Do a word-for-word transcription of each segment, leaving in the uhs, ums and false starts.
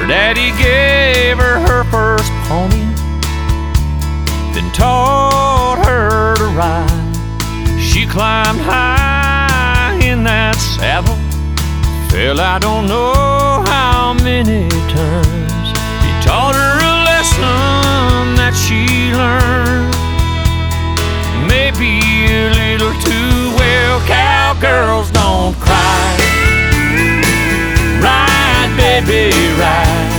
daddy gave her her first pony, then taught her to ride. She climbed high in that saddle, fell I don't know how many times. He taught her a lesson that she learned, maybe a little too well. Cowgirls don't cry, ride, baby, ride.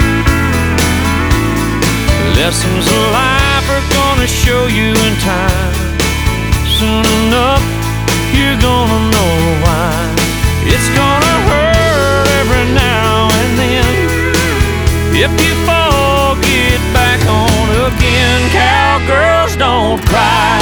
Lessons of life are gonna show you in time. Soon enough, you're gonna know why. It's gonna hurt every now and then. If you fall, get back on again. Cowgirls don't cry.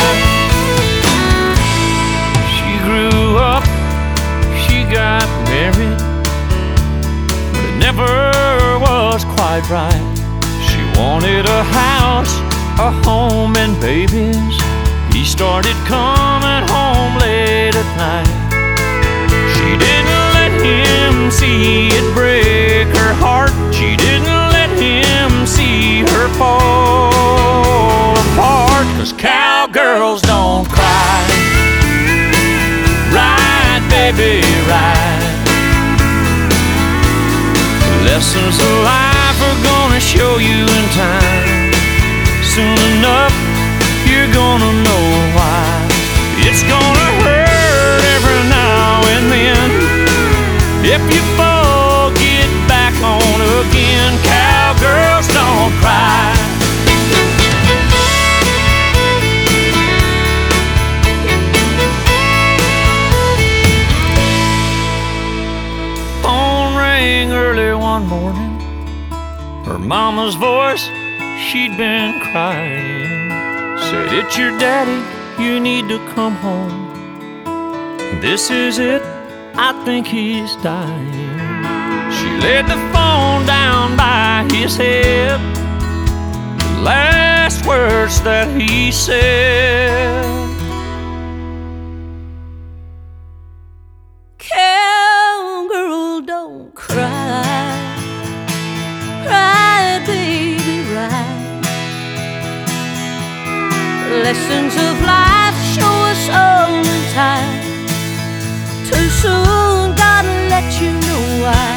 She grew up, she got married, but it never was quite right. She wanted a house, a home, and babies. He started coming home late at night. She didn't let him see it break her heart. She didn't let him see her fall apart. 'Cause cowgirls don't cry, ride, baby, ride. Lessons of life are gonna show you in time. Soon enough, you're gonna know why. It's gonna hurt every now and then. If you fall, get back on again. Cowgirls don't cry. Phone rang early one morning. Her mama's voice, she'd been crying, said, "It's your daddy, you need to come home. This is it, I think he's dying." She laid the phone down by his head. The last words that he said, "Cowgirl, don't cry, cry, baby, ride. Lessons of life show us all in time. Too soon, gotta let you know why.